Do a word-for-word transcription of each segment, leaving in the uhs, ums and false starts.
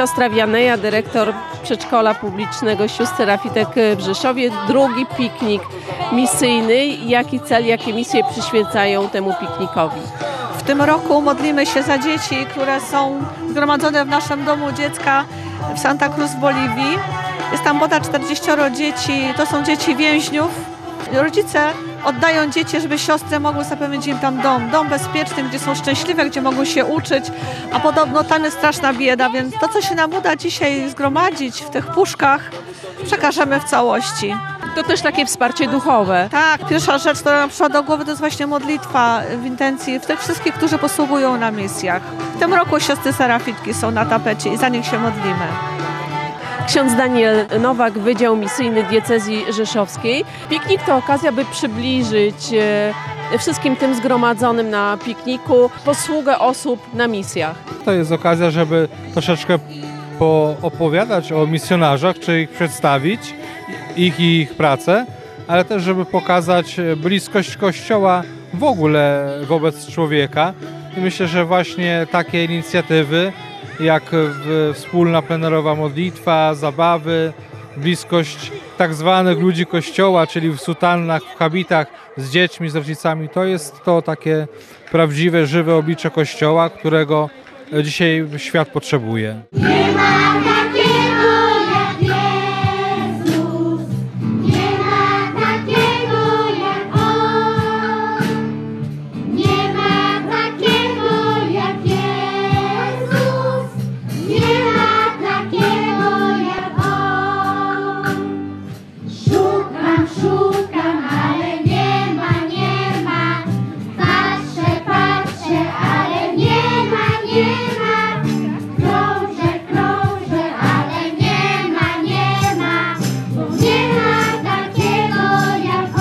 Siostra Wianeja, dyrektor przedszkola publicznego sióstr Serafitek w Rzeszowie. Drugi piknik misyjny. Jaki cel, jakie misje przyświecają temu piknikowi? W tym roku modlimy się za dzieci, które są zgromadzone w naszym domu dziecka w Santa Cruz w Boliwii. Jest tam ponad czterdzieścioro dzieci, to są dzieci więźniów. Rodzice oddają dzieci, żeby siostry mogły zapewnić im tam dom. Dom bezpieczny, gdzie są szczęśliwe, gdzie mogą się uczyć, a podobno tam jest straszna bieda, więc to, co się nam uda dzisiaj zgromadzić w tych puszkach, przekażemy w całości. To też takie wsparcie duchowe. Tak, pierwsza rzecz, która nam przyszła do głowy, to jest właśnie modlitwa w intencji w tych wszystkich, którzy posługują na misjach. W tym roku siostry Serafitki są na tapecie i za nich się modlimy. Ksiądz Daniel Nowak, Wydział Misyjny Diecezji Rzeszowskiej. Piknik to okazja, by przybliżyć e, wszystkim tym zgromadzonym na pikniku posługę osób na misjach. To jest okazja, żeby troszeczkę poopowiadać o misjonarzach, czy ich przedstawić, ich i ich pracę, ale też, żeby pokazać bliskość Kościoła w ogóle wobec człowieka. I myślę, że właśnie takie inicjatywy, jak wspólna plenerowa modlitwa, zabawy, bliskość tak zwanych ludzi Kościoła, czyli w sutannach, w habitach z dziećmi, z rodzicami, to jest to takie prawdziwe, żywe oblicze Kościoła, którego dzisiaj świat potrzebuje. Nie ma takiego jak Jezus, nie ma takiego jak On, nie ma takiego jak Jezus, nie ma takiego jak On. Szukam, szukam, ale nie ma, nie ma, patrzę, patrzę, ale nie ma, nie ma. Krążę, krążę, ale nie ma, nie ma, bo nie ma takiego jak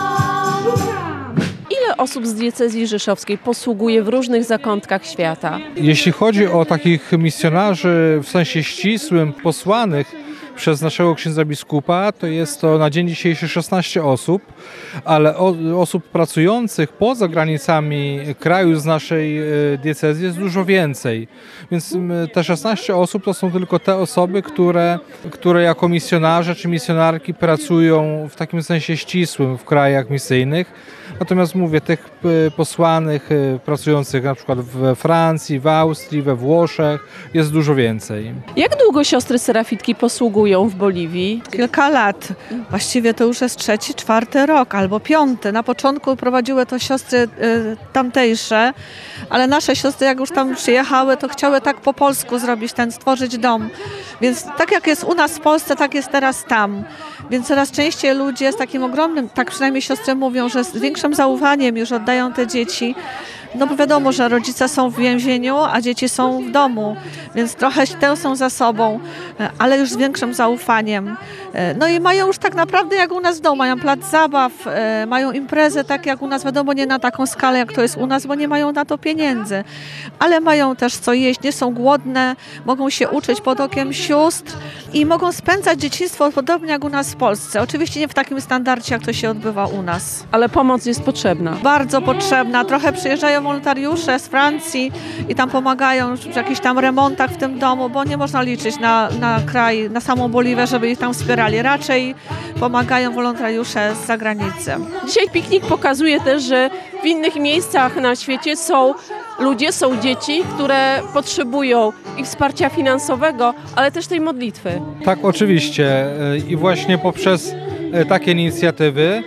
On. Ile osób z diecezji rzeszowskiej posługuje w różnych zakątkach świata? Jeśli chodzi o takich misjonarzy w sensie ścisłym, posłanych przez naszego księdza biskupa, to jest to na dzień dzisiejszy szesnaście osób, ale o, osób pracujących poza granicami kraju z naszej diecezji jest dużo więcej. Więc te szesnaście osób to są tylko te osoby, które, które jako misjonarze czy misjonarki pracują w takim sensie ścisłym w krajach misyjnych. Natomiast mówię, tych posłanych, pracujących na przykład we Francji, w Austrii, we Włoszech jest dużo więcej. Jak długo siostry Serafitki posługują w Boliwii? Kilka lat. Właściwie to już jest trzeci, czwarty rok albo piąty. Na początku prowadziły to siostry y, tamtejsze, ale nasze siostry jak już tam przyjechały, to chciały tak po polsku zrobić, ten stworzyć dom. Więc tak jak jest u nas w Polsce, tak jest teraz tam. Więc coraz częściej ludzie z takim ogromnym, tak przynajmniej siostry mówią, że z większym zaufaniem już oddają te dzieci. No bo wiadomo, że rodzice są w więzieniu, a dzieci są w domu, więc trochę tęsknią za sobą, ale już z większym zaufaniem. No i mają już tak naprawdę jak u nas w domu, mają plac zabaw, mają imprezę tak jak u nas, wiadomo, nie na taką skalę jak to jest u nas, bo nie mają na to pieniędzy, ale mają też co jeść, nie są głodne, mogą się uczyć pod okiem sióstr i mogą spędzać dzieciństwo podobnie jak u nas w Polsce. Oczywiście nie w takim standardzie, jak to się odbywa u nas. Ale pomoc jest potrzebna. Bardzo potrzebna. Trochę przyjeżdżają wolontariusze z Francji i tam pomagają w jakichś tam remontach w tym domu, bo nie można liczyć na, na kraj, na samą Boliwię, żeby ich tam wspierali. Raczej pomagają wolontariusze z zagranicy. Dzisiaj piknik pokazuje też, że w innych miejscach na świecie są ludzie, są dzieci, które potrzebują i wsparcia finansowego, ale też tej modlitwy. Tak, oczywiście. I właśnie poprzez takie inicjatywy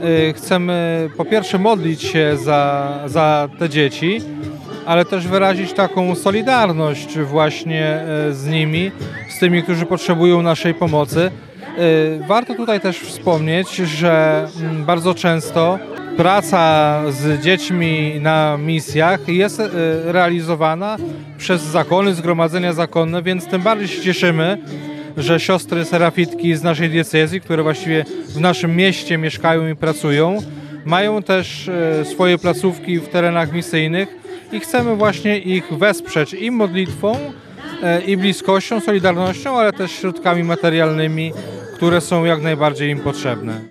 chcemy po pierwsze modlić się za, za te dzieci, ale też wyrazić taką solidarność właśnie z nimi, z tymi, którzy potrzebują naszej pomocy. Warto tutaj też wspomnieć, że bardzo często praca z dziećmi na misjach jest realizowana przez zakony, zgromadzenia zakonne, więc tym bardziej się cieszymy, że siostry Serafitki z naszej diecezji, które właściwie w naszym mieście mieszkają i pracują, mają też swoje placówki w terenach misyjnych i chcemy właśnie ich wesprzeć i modlitwą, i bliskością, solidarnością, ale też środkami materialnymi, które są jak najbardziej im potrzebne.